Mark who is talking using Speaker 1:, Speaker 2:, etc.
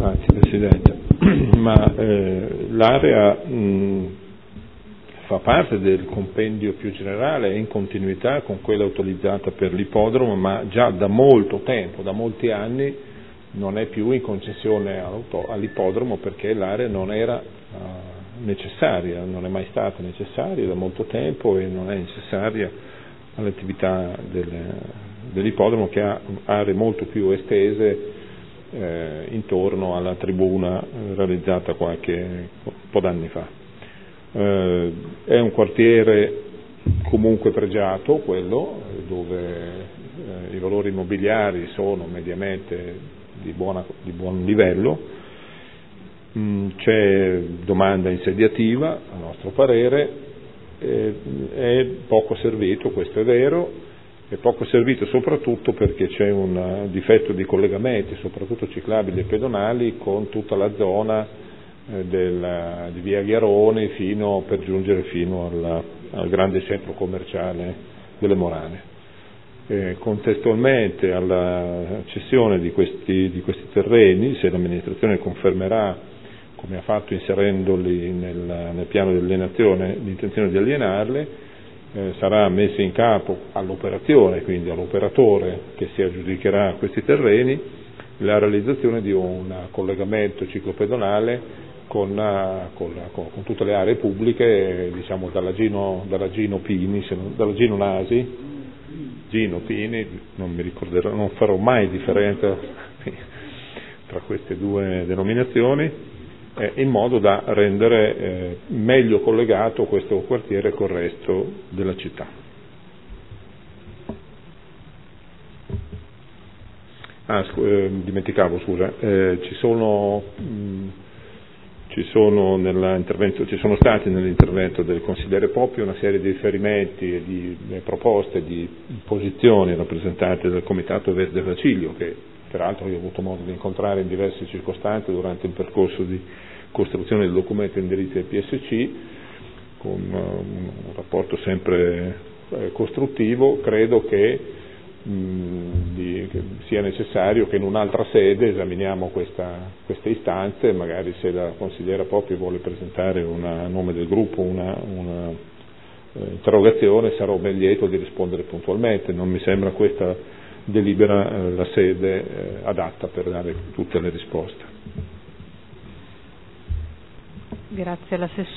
Speaker 1: Grazie Presidente. Ma l'area fa parte del compendio più generale, è in continuità con quella utilizzata per l'ippodromo, ma già da molto tempo, da molti anni, non è più in concessione all'ippodromo perché l'area non era necessaria, non è mai stata necessaria da molto tempo e non è necessaria all'attività dell'ippodromo, che ha aree molto più estese intorno alla tribuna realizzata un po' d'anni fa. È un quartiere comunque pregiato, quello dove i valori immobiliari sono mediamente di buon livello, c'è domanda insediativa a nostro parere, è poco servito, questo è vero, è poco servito soprattutto perché c'è un difetto di collegamenti, soprattutto ciclabili e pedonali, con tutta la zona di via Ghiaroni per giungere fino al grande centro commerciale delle Morane. Contestualmente alla cessione di questi terreni, se l'amministrazione confermerà, come ha fatto inserendoli nel piano di alienazione, l'intenzione di alienarli, sarà messa in capo all'operazione, quindi all'operatore che si aggiudicherà questi terreni, la realizzazione di un collegamento ciclopedonale con tutte le aree pubbliche, diciamo dalla Gino Pini, non mi ricorderò, non farò mai differenza tra queste due denominazioni, in modo da rendere meglio collegato questo quartiere col resto della città. Dimenticavo, scusa, ci sono stati nell'intervento del consigliere Poppi una serie di riferimenti e di proposte di posizioni rappresentate dal Comitato Verde Faciglio, che peraltro io ho avuto modo di incontrare in diverse circostanze durante il percorso di costruzione del documento indirizzo del PSC, con un rapporto sempre costruttivo. Credo che sia necessario che in un'altra sede esaminiamo queste istanze, magari se la consigliera Poppi vuole presentare a nome del gruppo una interrogazione, sarò ben lieto di rispondere puntualmente. Non mi sembra questa delibera la sede adatta per dare tutte le risposte.
Speaker 2: Grazie all'assessore.